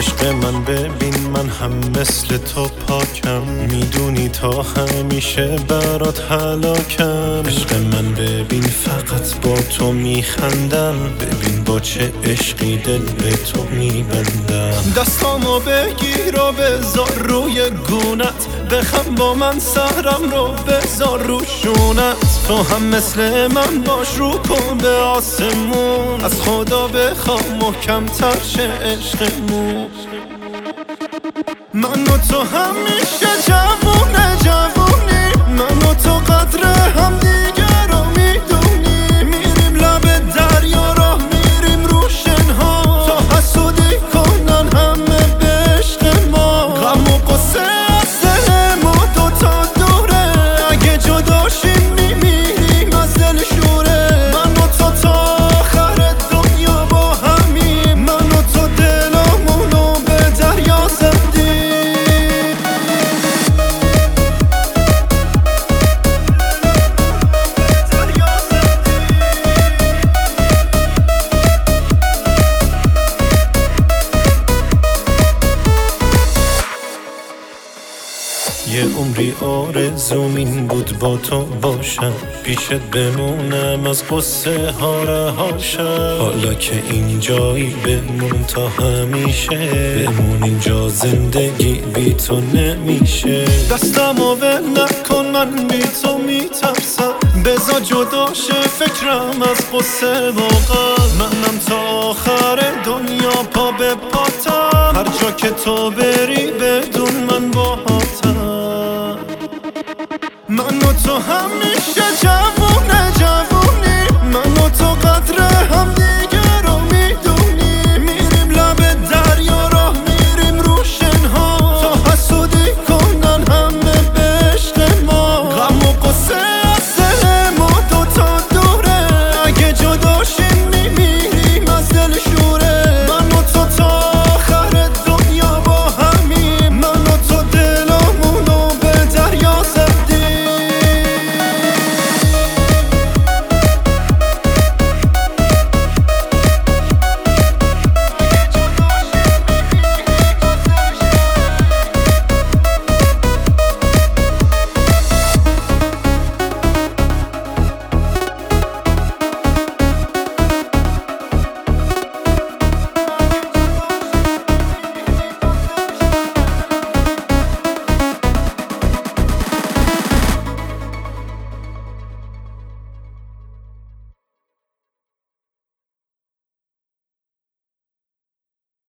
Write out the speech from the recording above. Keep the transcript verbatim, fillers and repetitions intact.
عشق من ببین من هم مثل تو پاکم، میدونی تا همیشه برات هلاکم. عشق من ببین فقط با تو میخندم، ببین با چه عشقی دل به تو میبندم. دستامو بگیر و بذار روی گونت، بخم با من سهرم رو بذار رو شونت. تو هم مثل من باش رو کن به آسمون، از خدا بخوام محکم تر شه عشقمون. من و تو همیشه جوونه جوونی، من و تو قدر هم دیگه رو میدونی. میریم لب دریا راه میریم رو شنها، تا حسودی کنن همه به عشق ما. غم و قصه از دل ما دوتا دوره، اگه جدا شیم میمیریم از دل شوره. من و تو تا آخر دنیا با همیم، من و تو دلامونو به دریا زدیم. یه عمری آرزوم این بود با تو باشم، پیشت بمونم از قصه ها رهاشم. حالا که اینجایی بمون تا همیشه، بمون اینجا زندگی بی تو نمیشه. دستمو ول نکن من بی تو میترسم، بذار جدا شه فکرم از قصه واقعا. منم تا آخر دنیا پا به پاتم، هر جا که تو بری بدون من باهاتم. من و تو همیشه جوونه جوونه